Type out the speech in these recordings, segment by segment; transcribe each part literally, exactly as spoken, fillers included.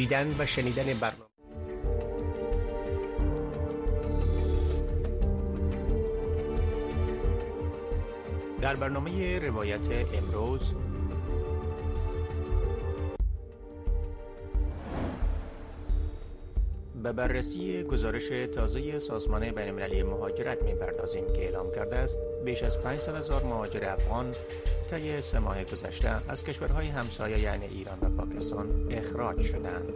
دیدن و شنیدن برنامه در برنامه روایت امروز به بررسی گزارش تازه سازمان بین‌المللی مهاجرت می‌پردازیم که اعلام کرده است بیش از پانصد هزار مهاجر افغان طی سه ماه گذشته از کشورهای همسایه یعنی ایران و پاکستان اخراج شدند.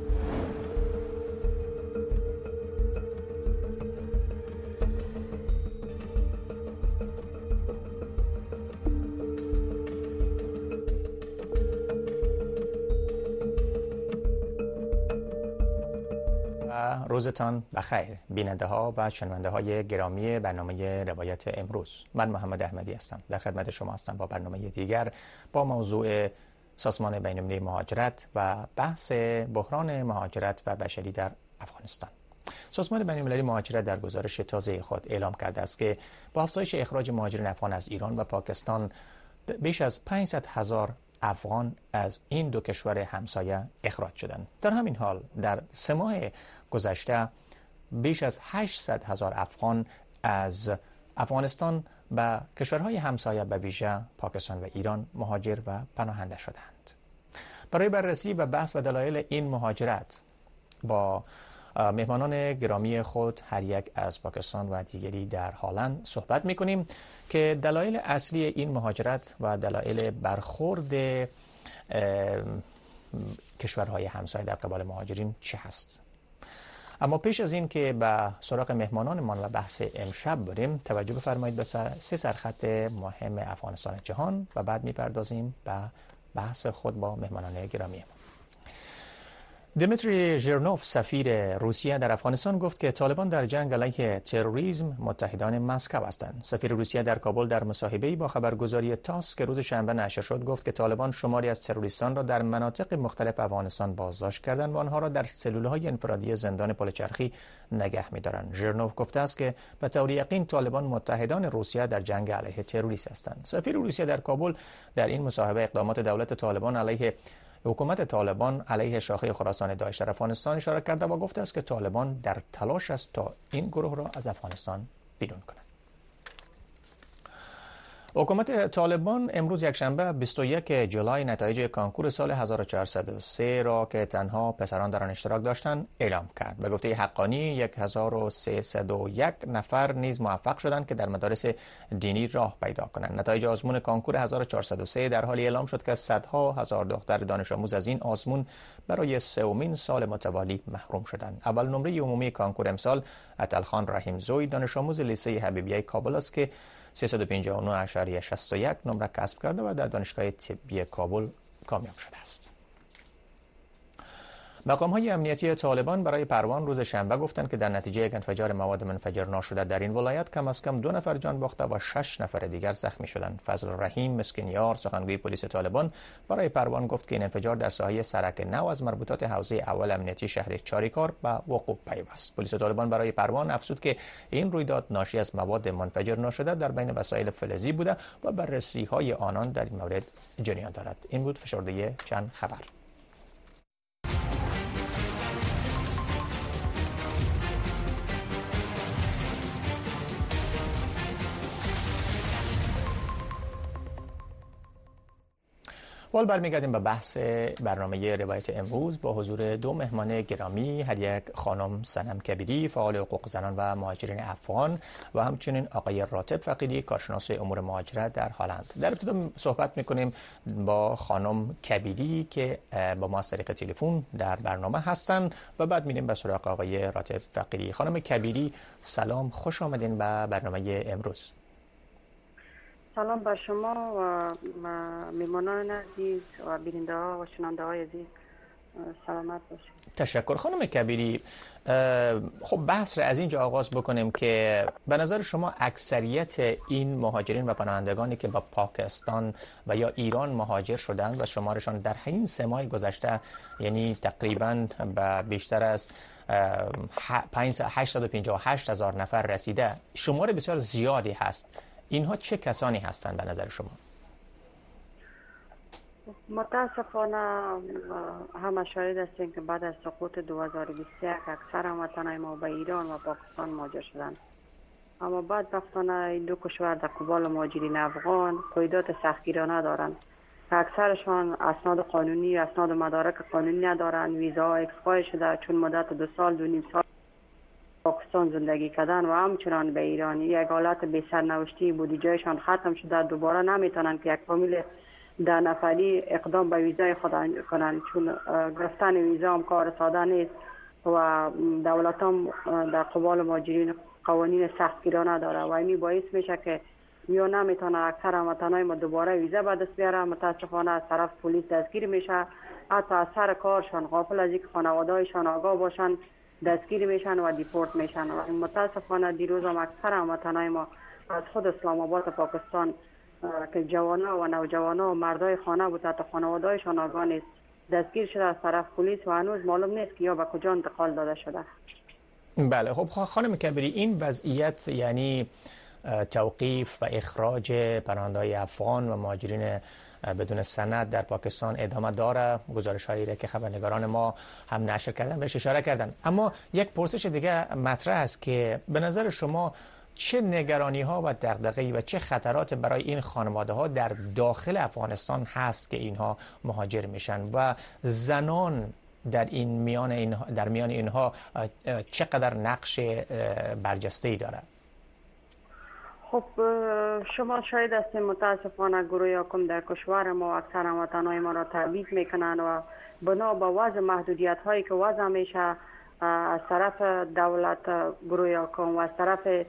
روزتان بخیر بیننده ها و شنونده های گرامی برنامه روایت امروز. من محمد احمدی هستم، در خدمت شما هستم با برنامه دیگر با موضوع سازمان بین‌المللی مهاجرت و بحث بحران مهاجرت و بشری در افغانستان. سازمان بین‌المللی مهاجرت در گزارش تازه خود اعلام کرده است که با افزایش اخراج مهاجرین افغان از ایران و پاکستان بیش از پانصد هزار افغان از این دو کشور همسایه اخراج شدند. در همین حال در سه ماه گذشته بیش از هشتصد هزار افغان از افغانستان به کشورهای همسایه به ویژه پاکستان و ایران مهاجر و پناهنده شدند. برای بررسی و بحث و دلایل این مهاجرت با مهمانان گرامی خود هر یک از پاکستان و دیگری در هالند صحبت می‌کنیم که دلایل اصلی این مهاجرت و دلایل برخورد کشورهای همسایه در قبال مهاجرین چه هست. اما پیش از این که به سراغ مهمانانمان و بحث امشب بریم، توجه بفرمایید به سه سرخط مهم افغانستان جهان و بعد می‌پردازیم به بحث خود با مهمانان گرامی ما. دمیتری ژرنوف سفیر روسیه در افغانستان گفت که طالبان در جنگ علیه تروریسم متحدان مسکو هستند. سفیر روسیه در کابل در مصاحبه‌ای با خبرگزاری تاس که روز شنبه نشر شد گفت که طالبان شماری از تروریستان را در مناطق مختلف افغانستان بازداشت کردند و آنها را در سلول‌های انفرادی زندان پلچرخی نگه می‌دارند. ژرنوف گفته است که به طور یقین طالبان متحدان روسیه در جنگ علیه تروریسم هستند. سفیر روسیه در کابل در این مصاحبه اقدامات دولت طالبان علیه حکومت طالبان علیه شاخه خراسان داعش در افغانستان اشاره کرده و گفته است که طالبان در تلاش است تا این گروه را از افغانستان بیرون کند. حکومت طالبان امروز یکشنبه بیست و یک جولای نتایج کانکور سال هزار و چهارصد و سه را که تنها پسران در آن اشتراک داشتند اعلام کرد. به گفته حقانی هزار و سیصد و یک نفر نیز موفق شدند که در مدارس دینی راه پیدا کنند. نتایج آزمون کانکور هزار و چهارصد و سه در حالی اعلام شد که صدها هزار دختر دانش آموز از این آزمون برای سومین سال متوالی محروم شدند. اول نمره عمومی کانکور امسال عطلخان رحیمزوی دانش آموز لیسه حبیبیه کابل است که سیصد و پنجاه و نه اشاریه شصت و یک نمره کسب کرده و در دانشگاه طبی کابل کامیاب شده است. مقام‌های امنیتی طالبان برای پروان روز شنبه گفتند که در نتیجه یک انفجار مواد منفجر ناشده در این ولایت کم از کم دو نفر جان باخته و شش نفر دیگر زخمی شدند. فضل رحیم مسکینیار سخنگوی پلیس طالبان برای پروان گفت که این انفجار در ساحه سرک نو از مربوطات حوزه اول امنیتی شهر چاریکار به وقوع پیوست. پلیس طالبان برای پروان افزود که این رویداد ناشی از مواد منفجر ناشده در بین وسایل فلزی بوده و بررسی‌های آنان در این مورد جریان دارد. این بود فشرده چند خبر. وال برمیگردیم به بحث برنامه روایت امروز با حضور دو مهمان گرامی، هر یک خانم صنم کبیری فعال حقوق زنان و مهاجرین افغان و همچنین آقای راتب فقیدی کارشناس امور مهاجرت در هلند. در ابتدا صحبت میکنیم با خانم کبیری که با ما از طریق تلفن در برنامه هستن و بعد میریم به سراغ آقای راتب فقیدی. خانم کبیری سلام، خوش آمدین به برنامه امروز. سلام بر شما و میمانان عزیز و بیننده ها و شنونده های عزیز، سلامت باشید. تشکر. خانم کبیری، خب بحث را از اینجا آغاز بکنیم که به نظر شما اکثریت این مهاجرین و پناهندگانی که به پاکستان و یا ایران مهاجر شدند و شمارشان در این سه ماه گذشته یعنی تقریباً به بیشتر از هشتصد و پنجاه و هشت هزار نفر رسیده، شمار بسیار زیادی هست. اینها چه کسانی هستند به نظر شما؟ متاسفانه همه شاهد هستیم که بعد از سقوط دو هزار و بیست و یک اکثر هموطنان ما به ایران و پاکستان مهاجر شدند. اما بدبختانه این دو کشور در قبال مهاجرین افغان قیودات سختگیرانه دارند که اکثرشان اسناد قانونی و اسناد مدارک قانونی ندارند. ویزا اکسپایر شده، چون مدت دو سال دو نیم سال پاکستان زندگی کردن و همچنان به ایران یک حالت بی سرنوشتی بودی، جایشان ختم شده، دوباره نمیتونن که یک فامیل ده نفری اقدام به ویزای خود کنند، چون گرفتن ویزا هم کار ساده نیست و دولت هم در قبال مهاجرین قوانین سختگیرانه داره و این باعث میشه که یا نمیتونه اکثر هموطنان ما دوباره ویزا به دست بیاره. متاسفانه از طرف پلیس دستگیر میشه، حتی از سر کارشان غافل از اینکه خانواده‌هایشان آگاه باشن دستگیر میشن و دیپورت میشن. و متاسفانه دیروز هم اکثر هموطنان ما از خود اسلام آباد پاکستان که جوانا و نوجوانا و مردای خانه بود تا خانواده‌هایشان آگاه نیست دستگیر شده از طرف پلیس و هنوز معلوم نیست که یا به کجا انتقال داده شده. بله، خب خانم کبیری، این وضعیت یعنی توقیف و اخراج پناهنده‌های افغان و مهاجرین بدون سند در پاکستان ادامه داره. گزارش‌هایی را که خبرنگاران ما هم نشر کردن بهش اشاره کردن. اما یک پرسش دیگه مطرح است که به نظر شما چه نگرانی‌ها و دغدغه‌ای و چه خطرات برای این خانواده‌ها در داخل افغانستان هست که اینها مهاجر میشن و زنان در این میان این در میان اینها چقدر نقش برجسته‌ای داره؟ خب شما شاید هستید متاسفانه گروه حاکم در کشور ما اکثر هموطنان ما را تبعید میکنن و بنا به وضع محدودیت هایی که وضع میشه از طرف دولت گروه حاکم و از طرف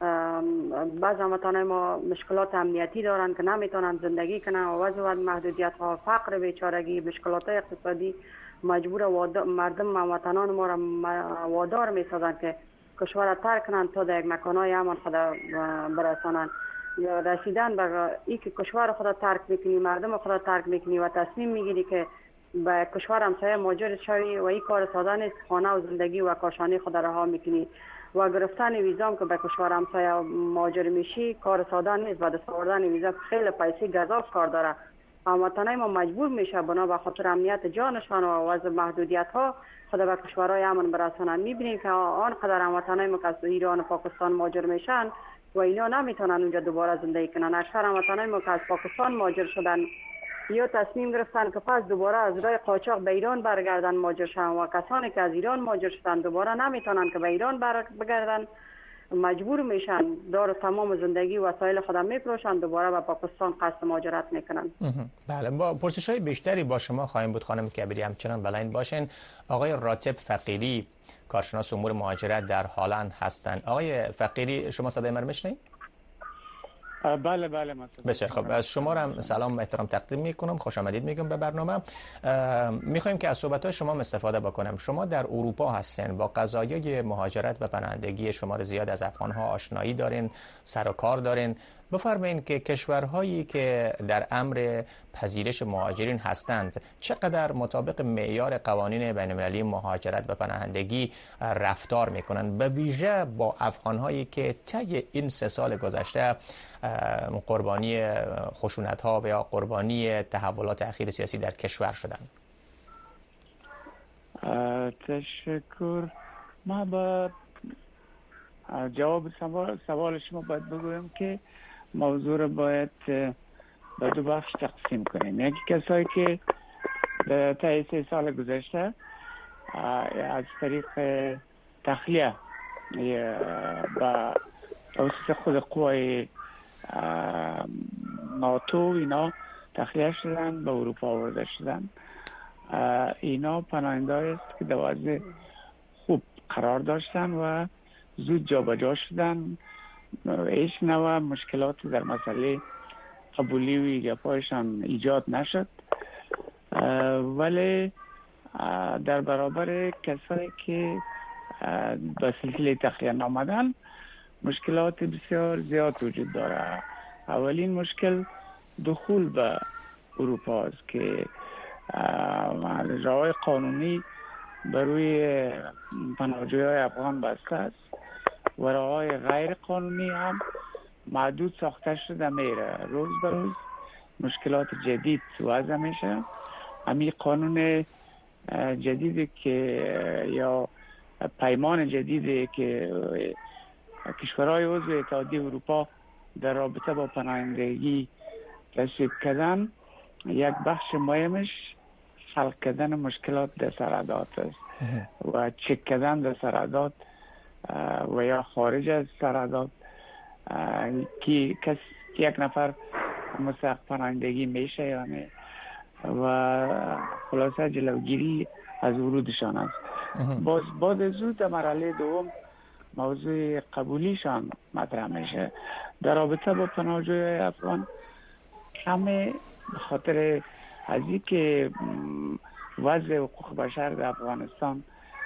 بعض هموطنان ما مشکلات امنیتی دارن که نمیتونن زندگی کنن و وضع و محدودیت ها، فقر، بیچارگی، مشکلات اقتصادی مجبور مردم هموطنان ما را وادار میسازن که کشور را ترک کنند تا در یک مکانهای امان خود برسانند. رسیدن به این که کشور خود ترک میکنی، مردم خود ترک میکنی و تصمیم میگیری که به کشور همسایه مهاجر شوی و این کار ساده نیست. خانه و زندگی و کاشانه خود رها میکنی و گرفتن ویزا که به کشور همسایه مهاجر میشی کار ساده نیست. بعد از آوردن ویزا خیلی پیسه گزاف کار داره. هموطنان ما مجبور میشه بنا به خاطر امنیت جانشان و وضع محدودیت ها خود به کشورهای امن برسانند. میبینیم که آنقدر هموطنان ما که از ایران و پاکستان مهاجر میشن و اینا نمیتونن اونجا دوباره زندگی کنن. اکثر هموطنان ما که از پاکستان مهاجر شدن یا تصمیم گرفتن که پس دوباره از راه قاچاق به ایران برگردن مهاجر شدن و کسانی که از ایران مهاجر شدن دوباره نمیتونن که به ایران برگردن، مجبور میشن دار تمام زندگی و وسایل خودم میفروشن دوباره به پاکستان قصد مهاجرت میکنن. بله، با پرسش‌های بیشتری با شما خواهیم بود خانم کبیری، همچنان بلاین باشین. آقای راتب فقیری کارشناس امور مهاجرت در هلند هستند. آقای فقیری شما صدای من میشنید؟ بله بله بسیار خب، از شما هم سلام و احترام تقدیم میکنم، خوش آمدید میگم به برنامه. میخوایم که از صحبت‌های شما استفاده بکنم. شما در اروپا هستین، با قضایای مهاجرت و پناهندگی شمار زیاد از افغان‌ها آشنایی دارین، سر و کار دارین. بفرمایید که کشورهایی که در امر پذیرش مهاجرین هستند چقدر مطابق معیار قوانین بین‌المللی مهاجرت و پناهندگی رفتار میکنن، به ویژه با افغان‌هایی که طی این سه سال گذشته قربانی خشونت‌ها و یا قربانی تحولات اخیر سیاسی در کشور شدند. تشکر. ما با جواب سوال, سوال شما باید بگویم که موضوع رو باید به دو بخش تقسیم کنیم. یکی کسایی که در طی سه سال گذشته از طریق تخلیه با توسط خود قوای ناتو اینا تخلیه شدن به اروپا آورده شدن. اینا پناهنده‌ای است که در وضع خوب قرار داشتن و زود جابجا شدن. هیچ نوع مشکلات در مسئله قبولی و ایجابایشان ایجاد نشد، ولی در برابر کسایی که به سلسله تخلیه نامدن مشکلات بسیار زیاد وجود داره. اولین مشکل دخول به اروپا است که راههای قانونی بر روی پناهجویان افغان بسته است و راههای غیر قانونی هم محدود ساخته شده میره. روز به روز مشکلات جدید وضع میشه. همین قانون جدیدی که یا پیمان جدیدی که کشورهای عضو اتحادیه اروپا در رابطه با پناهندگی تصویب کردن، یک بخش مهمش حل کردن مشکلات در سرحدات است و چک کردن در سرحدات و یا خارج از سرحدات که کس یک نفر مستحق پناهندگی میشه یا نه و خلاصه جلوگیری از ورودشان است. باز بعد از او در مرحله دوم موضوع قبولیشان مطرح میشه. در رابطه با پناهجوی افغان کمی به خاطر از این که وضع حقوق بشر در افغانستان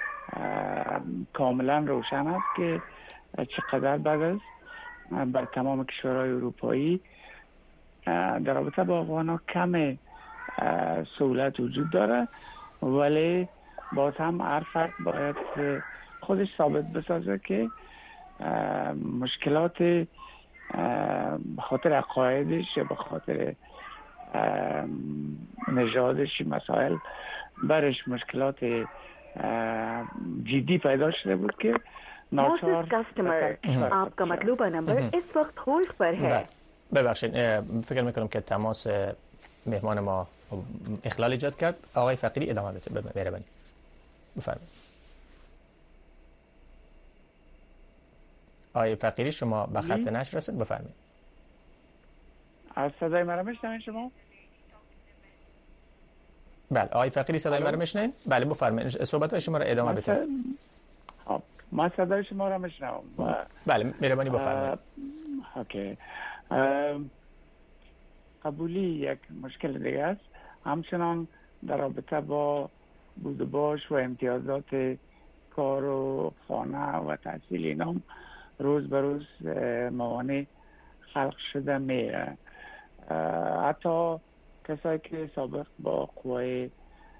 کاملا روشن است که چقدر بد است بر تمام کشورهای اروپایی، در رابطه با افغان ها کم سهولت وجود داره، ولی باز هم هر فرد باید خودش ثابت بسازه که مشکلات به خاطر عقایدش یا به خاطر نژادش مسائل برش مشکلات جدی پیدا شده بود که ناچار आपका मतलूबा नंबर इस वक्त होल्ड पर है. ببخشید فکر میکنم که تماس مهمان ما اخلال ایجاد کرد. آقای فقیری ادامه بده. مهربانی بفرمایید. آقای فقیری شما به خط نشر رسید، بفرمایید. از صدای مرا میشنوین شما؟ بله آقای فقیری صدای مرا میشنوین؟ بله بفرمایید صحبت های شما را ادامه بده. خب ما صدای شما را میشنوم. بله مهربانی بفرمایید. اوکی. قبولی یک مشکل دیگه است. همچنان در رابطه با بودباش و امتیازات کار و خانه و تحصیل اینا روز به روز موانع خلق شده میره. حتی کسایی که سابق با قوای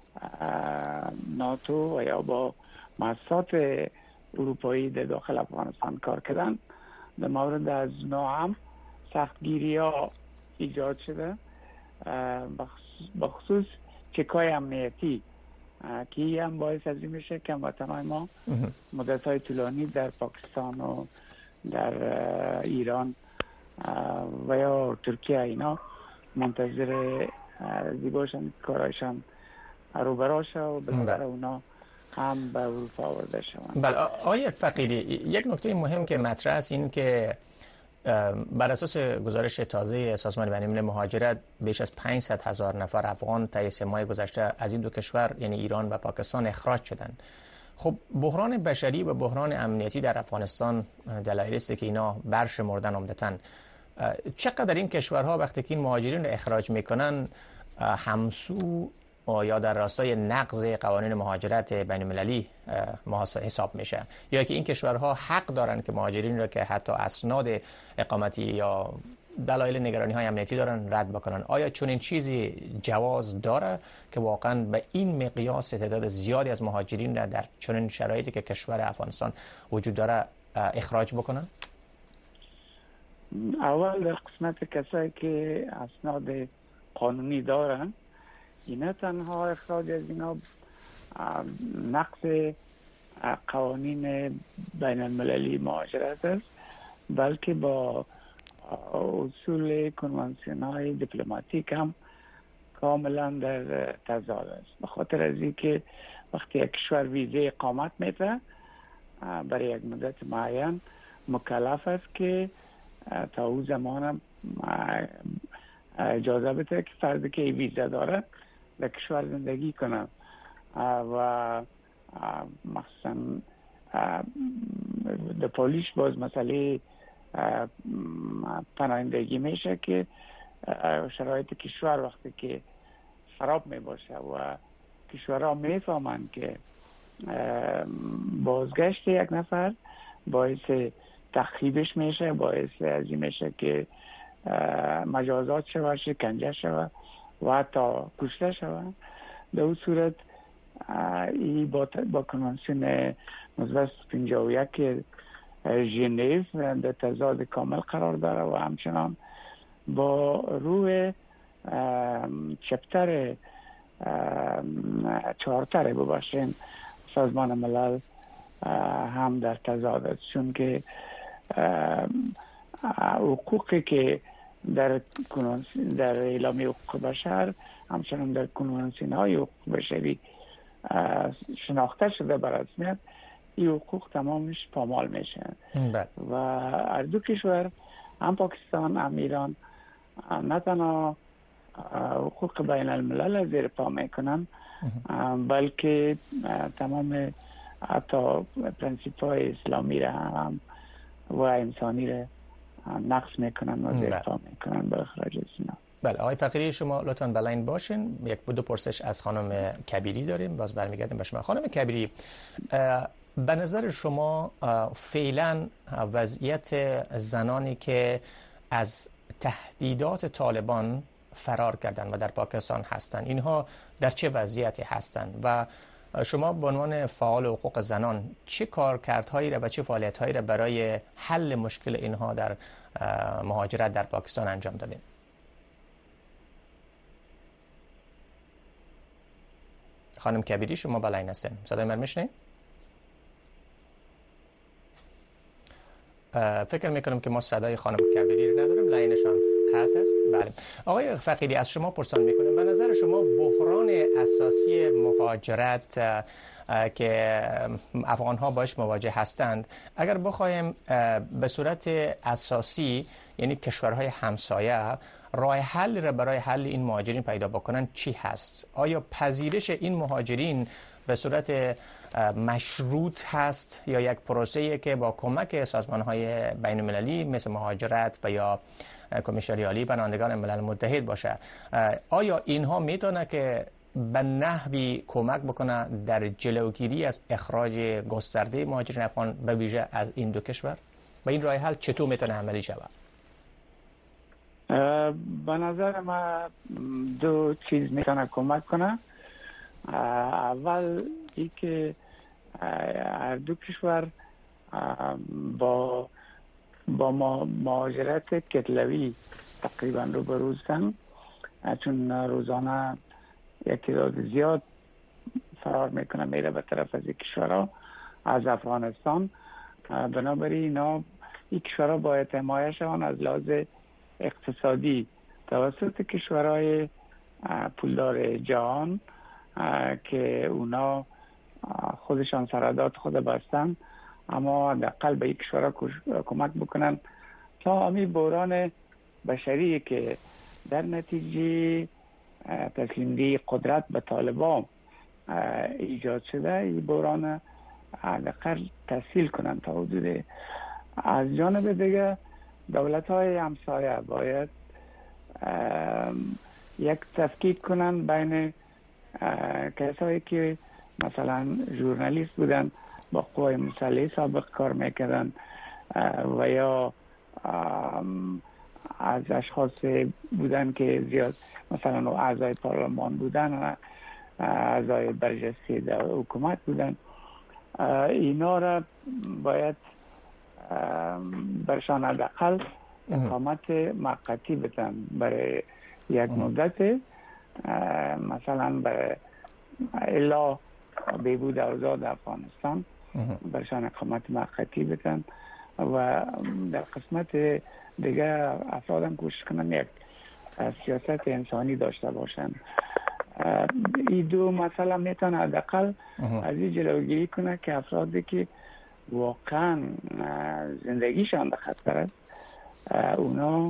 ناتو و یا با مؤسسات اروپایی در داخل افغانستان کار کردن، در مورد از اونا هم سختگیری ها ایجاد شده، بخصوص چکای امنیتی که هم باعث از این میشه که هموطنان ما مدت های طولانی در پاکستان و در ایران و یا ترکیه اینا منتظر زیباشن کارایشان روبراشه و بلکه اونا هم به اروپا آورده شوند. بله آقای فقیری یک نکته مهم که مطرح است این که بر اساس گزارش تازه سازمان بین‌الملل مهاجرت بیش از پانصد هزار نفر افغان طی سه ماه گذشته از این دو کشور یعنی ایران و پاکستان اخراج شدند. خب بحران بشری و بحران امنیتی در افغانستان دلایلی است که اینا برشمردن عمدتاً. چقدر این کشورها وقتی که این مهاجرین رو اخراج میکنن همسو یا در راستای نقض قوانین مهاجرت بین‌المللی حساب میشه، یا که این کشورها حق دارن که مهاجرین را که حتی اسناد اقامتی یا دلایل نگرانی های امنیتی دارن رد بکنن؟ آیا چون این چیزی جواز داره که واقعا به این مقیاس تعداد زیادی از مهاجرین را در چنین شرایطی که کشور افغانستان وجود داره اخراج بکنن؟ اول در قسمت کسایی که اسناد قانونی دارن، اینا تنها اخراج از اینا نقض قوانین بین المللی مهاجرت است، بلکه با اصول کنوانسیون های دیپلماتیک هم کاملا در تضاد است. به خاطر از اینکه وقتی یک کشور ویزه اقامت میده برای یک مدت معین مکلف است که تا او زمان اجازه بده که فردی که ویزه داره در کشور زندگی کنه و مخصوصا در پولیش باز مسئله پناهندگی میشه که شرایط کشور وقتی که خراب می باشه و کشورها میفهمند که بازگشت یک نفر باعث تخریبش میشه، باعث از این میشه که مجازات شود، شکنجه شود و حتی کشته شود. در اون صورت این با, با کنوانسیون مثبت پنجاه و یک ژنو در تضاد کامل قرار داره و همچنان با روی چپتر چهارتر بباشین سازمان ملل هم در تضاد است، چون که حقوقی که در در اعلامیه حقوق بشر همچنان در کنوانسیون های حقوق بشری شناخته شده به رسمیت، این حقوق تمامش پامال میشه و هر دو کشور هم پاکستان هم ایران نه تنها حقوق بین الملل زیر پا میکنن بلکه تمام حتی پرنسیپ های اسلامی را هم و انسانی را نقص میکنن و زیر پا میکنن به اخراج از اینا. بله آقای فقیری شما لطفاً بلاین باشین. یک دو پرسش از خانم کبیری داریم، باز برمیگردیم به شما. خانم کبیری، به نظر شما فعلا وضعیت زنانی که از تهدیدات طالبان فرار کردن و در پاکستان هستند، اینها در چه وضعیتی هستند و شما به عنوان فعال حقوق زنان چه کارکردهایی را و چه فعالیت‌هایی را برای حل مشکل اینها در مهاجرت در پاکستان انجام دادین؟ خانم کبیری شما بلاین هستین، صدای من میشنین؟ فکر میکنم که ما صدای خانم کبیری رو نداریم، لاینشان قطع است. بله آقای فقیری، از شما پرسان میکنم، به نظر شما بحران اساسی مهاجرت که افغان ها باش مواجه هستند، اگر بخوایم به صورت اساسی یعنی کشورهای همسایه راه حل را برای حل این مهاجرین پیدا بکنن چی هست؟ آیا پذیرش این مهاجرین به صورت مشروط هست یا یک پروسه‌ای که با کمک سازمان‌های بین‌المللی مثل مهاجرت و یا کمیسیون عالی پناهندگان ملل متحد باشه؟ آیا اینها میتونه که به نحوی کمک بکنه در جلوگیری از اخراج گسترده مهاجرین افغان به ویژه از این دو کشور؟ و این راه حل چطور میتونه عملی شود؟ به نظر من دو چیز میتونه کمک کنه. اول ای که هر دو کشور با با مهاجرت کتلوی تقریبا رو بروزن، چون روزانه یک تعداد زیاد فرار میکنه میره به طرف از کشورها از افغانستان. بنابراین اینا این کشورها باید حمایه شوند از لحاظ اقتصادی توسط کشورهای پولدار جهان که اونا خودشان سرحدات خود بستن، اما حداقل به یک کشورها کمک بکنن تا همین بحران بشری که در نتیجه تسلیمدهی قدرت به طالبان ایجاد شده، این بحران حداقل تسهیل کنن تا حدود. از جانب دیگه دولت های همسایه باید یک تفکیک کنن بین کسایی که مثلا ژورنالیست بودن با قوای مسلح سابق کار میکردن و یا از اشخاص بودن که زیاد مثلا اعضای پارلمان بودن، اعضای برجسته در حکومت بودن، اینا را باید برشان حداقل اقامت موقتی بدن برای یک مدت، مثلا برای الا بهبود اوضاع افغانستان برشان اقامت موقتی بدن و در قسمت دیگه افرادم کوشش کنن یک سیاست انسانی داشته باشن. این دو مسئله میتونه حداقل از این جلوگیری کنه که افرادی که واقعا زندگیشان در خطر است اونا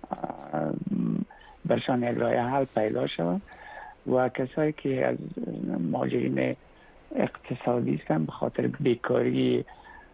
برشان یک راه حل پیدا شود و کسایی که از مهاجرین اقتصادی هستند به خاطر بیکاری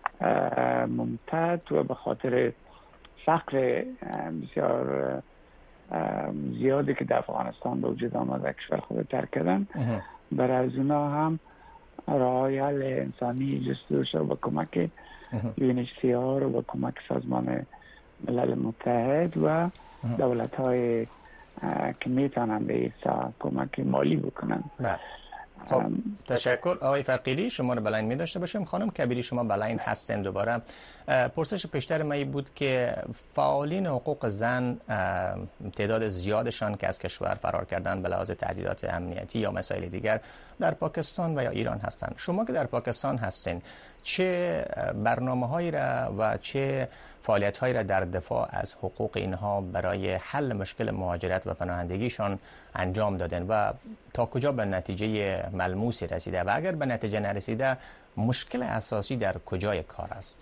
ممتد و به خاطر فقر بسیار زیادی که در افغانستان به وجود آمده کشور خود ترک کردن، برای از اونا هم راه حل انسانی جستجو شد با کمک یو ان اچ سی آر و با کمک سازمان ملل متحد و دولت های که میتونن به ایسا کمک مالی بکنن. خب تشکر آقای فقیری، شما رو بلاین می داشته باشیم. خانم کبیری شما بلاین هستین دوباره. پرسش پیشتر من بود که فعالین حقوق زن تعداد زیادشان که از کشور فرار کردن به لحاظ تهدیدات امنیتی یا مسائل دیگر در پاکستان و یا ایران هستند. شما که در پاکستان هستین چه برنامه‌هایی را و چه فعالیت‌هایی را در دفاع از حقوق اینها برای حل مشکل مهاجرت و پناهندگیشان انجام دادن و تا کجا به نتیجه ملموسی رسیده و اگر به نتیجه نرسیده مشکل اساسی در کجای کار است؟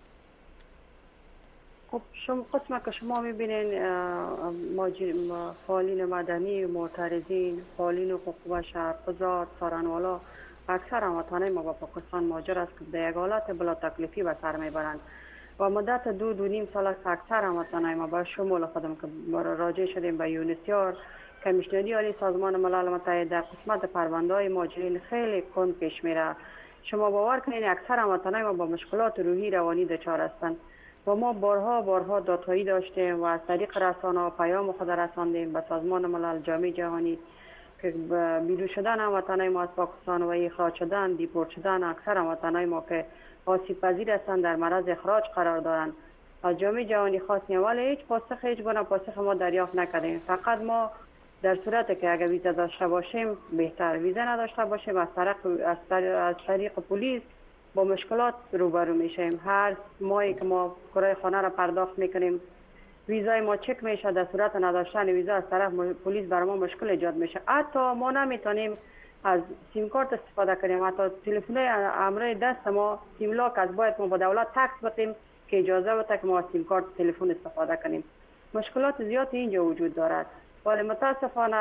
خب شما قسمه که شما میبینین فعالین مدنی، معترضین، فعالین حقوق بشر، قضات، څارنوالا اکثر هموطنان ما با پاکستان مهاجر است که در یک حالت بلا تکلیفی به سر میبرند و مدت دو دو نیم سال است اکثر هموطنان ما با شمول خودم که راجع شدیم به یونسیار کمیشنری عالی سازمان ملل متحد در قسمت پرونده‌های مهاجرین خیلی کند پیش میره. شما باور کنید اکثر هموطنان ما با مشکلات روحی روانی دچار هستند و ما بارها بارها دادخواهی داشتیم و از طریق رسانه‌ها پیام خود رساندیم به سازمان ملل، جامعه جهانی که بیرون شدن هموطنان ما از پاکستان و اخراج شدن، دیپورت شدن اکثر هموطنان ما که آسیب پذیر هستند در معرض اخراج قرار دارند. از جامعه جهانی خواستیم ولی هیچ پاسخ هیچ گونه پاسخ ما دریافت نکردیم. فقط ما در صورتی که اگر ویزا داشته باشیم بهتر، ویزا نداشته باشیم از طریق از طریق, از طریق پلیس با مشکلات روبرو میشیم. هر ماهی که ما کرایه خانه را پرداخت میکنیم ویزای ما چک میشه، در صورت نداشتن ویزا از طرف پلیس بر ما مشکل ایجاد میشه. حتی ما نمیتونیم از سیم کارت استفاده کنیم، حتی تلفن امروزی دست ما سیم لاک از باید ما با دولت تکس بدیم که اجازه بده که ما از سیم کارت تلفن استفاده کنیم. مشکلات زیادی اینجا وجود دارد ولی متاسفانه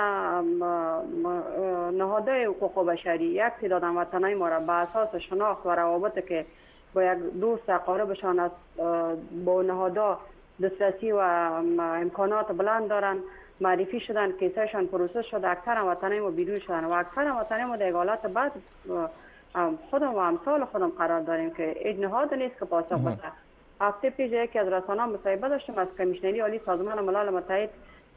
نهادهای حقوق بشری یک تعداد هموطنان ما را به اساس شناخت و روابط که با یک دوست اقاربشان از با نهادها دسترسی و امکانات بلند دارند معرفی شدن، کیسهشان پروسس شده، اکثر هموطنان ما بیرون شدن و اکثر هموطنان ما در حالت بعد خودم و امثال خودم قرار داریم که هیچ نهاد نیست که پاسخ بده. هفته پیش یکی از رسانه‌ها مصاحبه داشتم از کمیشنری عالی سازمان ملل متحد،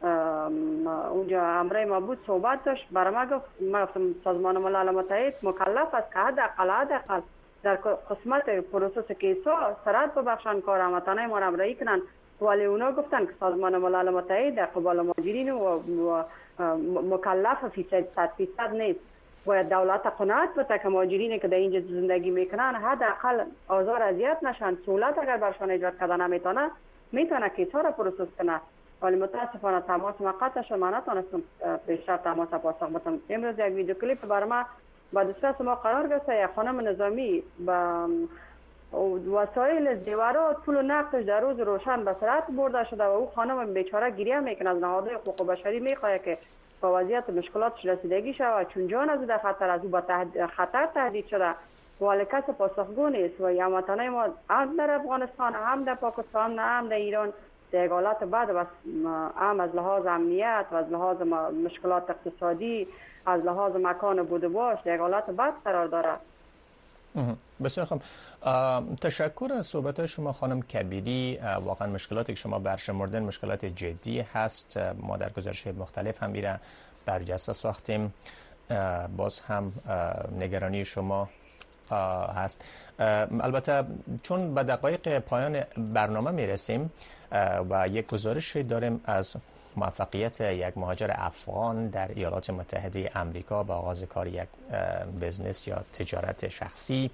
اونجا امرای ما بود صحبت داشت، برای ما گفت ما گفتم سازمان ملل متحد مکلف است که حداقل حداقل در قسمت پروسس کیسا سرعت ببخشن، کار هموطنان ما را امرایی کنن. ولی اونا گفتن که سازمان ملل متحد در قبال مهاجرین و مکلف فیصد صد فیصد نیست. باید دولت قناعت بده که مهاجرینی که در اینجا زندگی میکنن حداقل آزار اذیت نشن، سهولت اگر برشان ایجاد کردن نمیتونه میتونه کیسا را پروسس کنه. ولی متاسفانه تماس ما قطع شد، من نتونستم پیشتر تماس پاسخ بدم. امروز یک ویدیو کلیپ برای ما با دسترس ما قرار گرفته، یک خانم نظامی با وسایل دیوارا طول نقطش در روز روشن به سرعت برده شده و او خانم بیچاره گریه میکنه، از نهادهای حقوق بشری میخواه که با وضعیت مشکلاتش رسیدگی شود چون جان از در خطر از او با تهد... خطر تهدید شده ولی کس پاسخگو نیست. و هموطنان ما هم در افغانستان هم در پاکستان هم در ایران در حالت بعد و هم از لحاظ امنیت و از لحاظ مشکلات اقتصادی از لحاظ مکان بود و باش در حالت بعد قرار دارد. بسیار خوب، تشکر از صحبت شما خانم کبیری. واقعا مشکلاتی که شما برشمردن مشکلات جدی هست، ما در گزارش‌های مختلف هم میره برجسته ساختیم، باز هم نگرانی شما هست. البته چون به دقایق پایان برنامه میرسیم و یک گزارش داریم از موفقیت یک مهاجر افغان در ایالات متحده آمریکا با آغاز کار یک بزنس یا تجارت شخصی.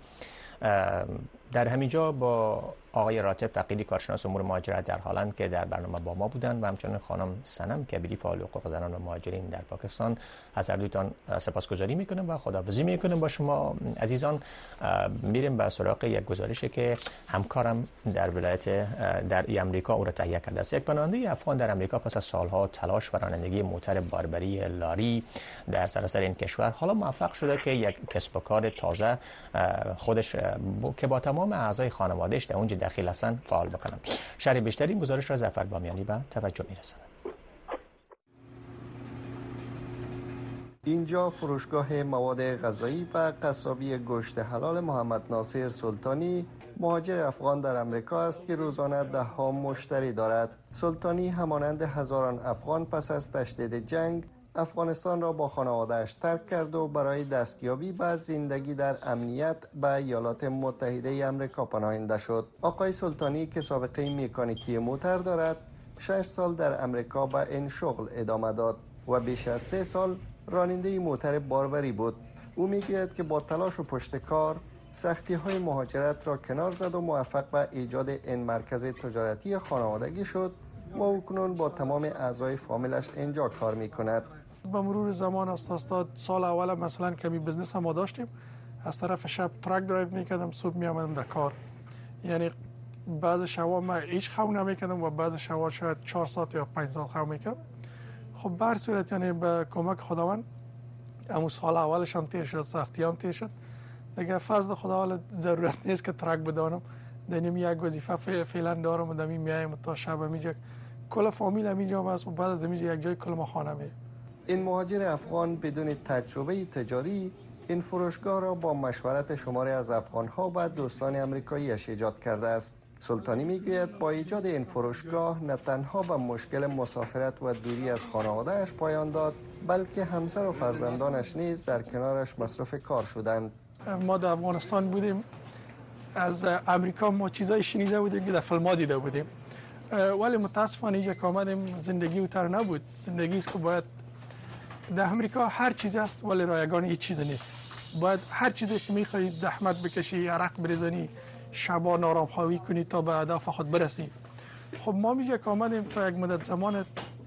در همینجا با آقای راتب فقیری کارشناس امور مهاجرت در هلند که در برنامه با ما بودند و همچنین خانم سنم کبیری فعال حقوق زنان و مهاجرین در پاکستان، از هر دویتان سپاسگزاری میکنم و خداحافظی میکنم با شما عزیزان. میریم به سراغ یک گزارشی که همکارم در ولایت در امریکا او را تهیه کرده است. یک پناهنده افغان در امریکا پس از سالها تلاش و رانندگی موتر باربری لاری در سراسر این کشور حالا موفق شده که یک کسب و کار تازه خودش که با تمام اعضای خانواده‌اش در اونجا داخل هستند فعال بکنم. شرح بیشتری این گزارش را ظفر بامیانی به توجه می‌رساند. اینجا فروشگاه مواد غذایی و قصابی گوشت حلال محمد ناصر سلطانی، مهاجر افغان در امریکا است که روزانه ده ها مشتری دارد. سلطانی همانند هزاران افغان پس از تشدید جنگ افغانستان را با خانواده‌اش ترک کرد و برای دستیابی به زندگی در امنیت به ایالات متحده آمریکا پناهنده شد. آقای سلطانی که سابقه مکانیکی موتر دارد، شش سال در امریکا به این شغل ادامه داد و بیش از سه سال راننده موتر باربری بود. او میگوید که با تلاش و پشت کار سختی های مهاجرت را کنار زد و موفق به ایجاد این مرکز تجارتی خانوادگی شد و او کنون با تمام اعضای فامیلش اینجا کار میکند. با مرور زمان استاد سال اول مثلا کمی بزنس ما داشتیم، از طرف شب ترک درایو میکردم، صبح میامدم در کار. یعنی بعض شبا ما هیچ خو نمیکردم و بعض شبا شاید چهار ساعت یا پنج ساعت خو میکردم. خب به هر صورت یعنی به کمک خداوند امو سال اولش هم تیر شد، سختی هم تیر شد. دیگه فضل خداوند ضرورت نیست که ترک بدانم. دنیم یک وظیفه فعلا دارم و دمی میایم تا شب میجا کل فامیل همینجا هست و بعد از اینجا یک جای کل ما خانه می. این مهاجر افغان بدون تجربه تجاری این فروشگاه را با مشورت شماری از افغان‌ها و دوستان آمریکایی‌اش ایجاد کرده است. سلطانی میگوید با ایجاد این فروشگاه نه تنها به مشکل مسافرت و دوری از خانواده‌اش پایان داد، بلکه همسر و فرزندانش نیز در کنارش مصرف کار شدند. ما در افغانستان بودیم، از امریکا ما چیزای شنیده بودیم که در فیلم‌ها دیده بودیم، ولی متاسفانه اینجا که آمدیم زندگی اوتر نبود. زندگی است که باید در امریکا هر چیزی است ولی رایگان هیچ چیز نیست. باید هر چیزی که می‌خوای زحمت بکشی، عرق بریزانی، شبا نارام خواهی کنی تا به هدف خود برسی. خب ما میگه که آمدیم تا یک مدت زمان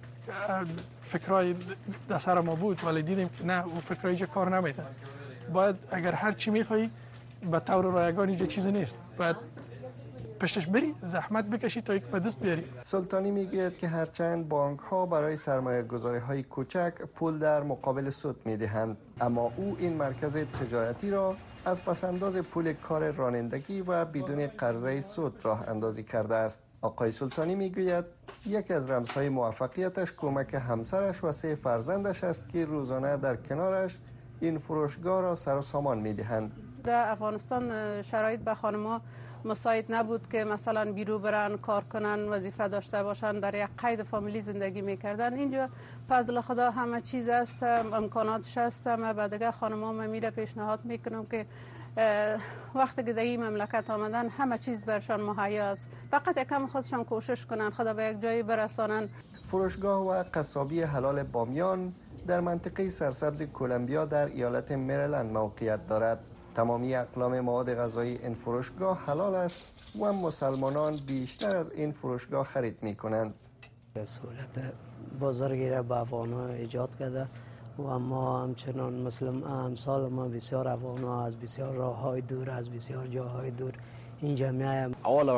فکرای در سر ما بود، ولی دیدیم که نه، اون فکرای اینجا کار نمیده. باید اگر هر چی میخوایی به طور رایگان اینجا چیزی نیست، باید پشتش بری زحمت بکشی تا یک به دست بیاری. سلطانی میگوید که هرچند بانک ها برای سرمایه گذاری های کوچک پول در مقابل سود میدهند، اما او این مرکز تجارتی را از پسنداز پول کار رانندگی و بدون قرضه سود راه اندازی کرده است. آقای سلطانی میگوید یک از رمزهای موفقیتش کمک همسرش و سه فرزندش است که روزانه در کنارش این فروشگاه را سر و سامان میدهند. در افغانستان شرایط به خانم‌ها مساعد نبود که مثلا بیرو برن کار کنن، وظیفه داشته باشن، در یک قید فامیلی زندگی میکردن. اینجا فضل خدا همه چیز است، امکاناتش هست. من به دیگه خانم‌ها میره پیشنهاد میکنم که وقتی که در این مملکت آمدن همه چیز برشان مهیا است، فقط یکم خودشان کوشش کنن خدا به یک جایی برسانن. فروشگاه و قصابی حلال بامیان در منطقه سرسبز کلمبیا در ایالت مریلند موقعیت دارد. تمامی اقلام مواد غذایی این فروشگاه حلال است و مسلمانان بیشتر از این فروشگاه خرید می کنند. سهولت بازارگی را به افغان‌ها ایجاد کرده و ما همچنان مسلم امثال ما بسیار افغان‌ها از بسیار راه‌های دور، از بسیار جاهای دور اینجا میایم.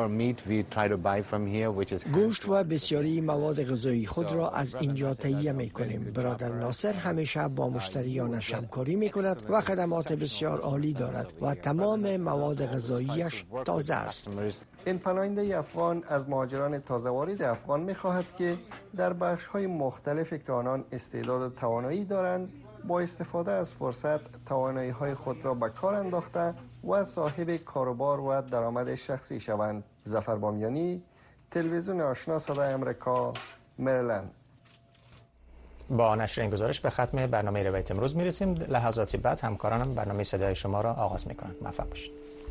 گوشت و بسیاری مواد غذایی خود را از اینجا تهیه میکنیم. برادر ناصر همیشه با مشتریانش همکاری میکند و خدمات بسیار عالی دارد و تمام مواد غذاییش تازه است. این پناهنده افغان از مهاجران تازه وارد افغان میخواهد که در بخش‌های مختلفی که آنان استعداد و توانایی دارند با استفاده از فرصت توانایی‌های خود را به کار انداخته و صاحب کاروبار و درآمد شخصی شوند. ظفر بامیانی، تلویزیون آشنا صدای آمریکا، مریلند. با نشر این گزارش به ختم برنامه روایت امروز میرسیم. لحظاتی بعد همکارانم برنامه صدای شما را آغاز میکنند. موفق باشید.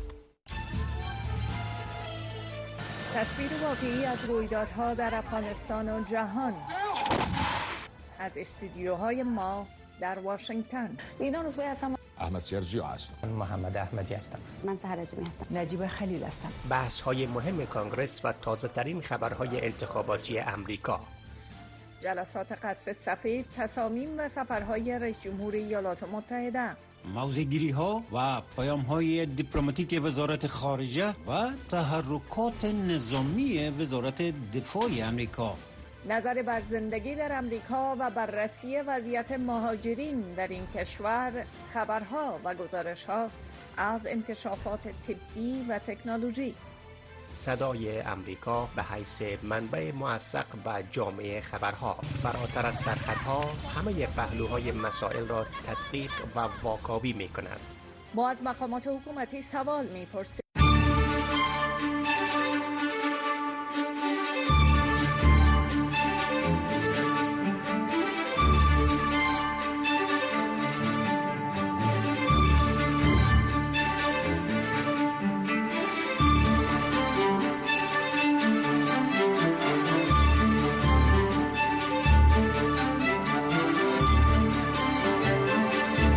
تصویر واقعی از رویدادها در افغانستان و جهان از استودیوهای ما در واشنگتن. لینا نزبه هستم. احمد سرجیو هستم. محمد احمدی هستم. من سحر عظیمی هستم. نجیب خلیل هستم. بحث های مهم کانگرس و تازه ترین خبرهای انتخاباتی امریکا. جلسات قصر سفید، تصامیم و سفرهای رئیس جمهور ایالات متحده. موضع‌گیری ها و پیام های دیپلماتیک وزارت خارجه و تحرکات نظامی وزارت دفاع امریکا. نظر بر زندگی در امریکا و بررسی وضعیت مهاجرین در این کشور، خبرها و گزارش‌ها از انکشافات طبی و تکنولوژی. صدای امریکا به حیث منبع موثق و جامع خبرها، فراتر از سرحدها همه پهلوهای مسائل را تدقیق و واکاوی می‌کند. ما از مقامات حکومتی سوال می‌پرسیم.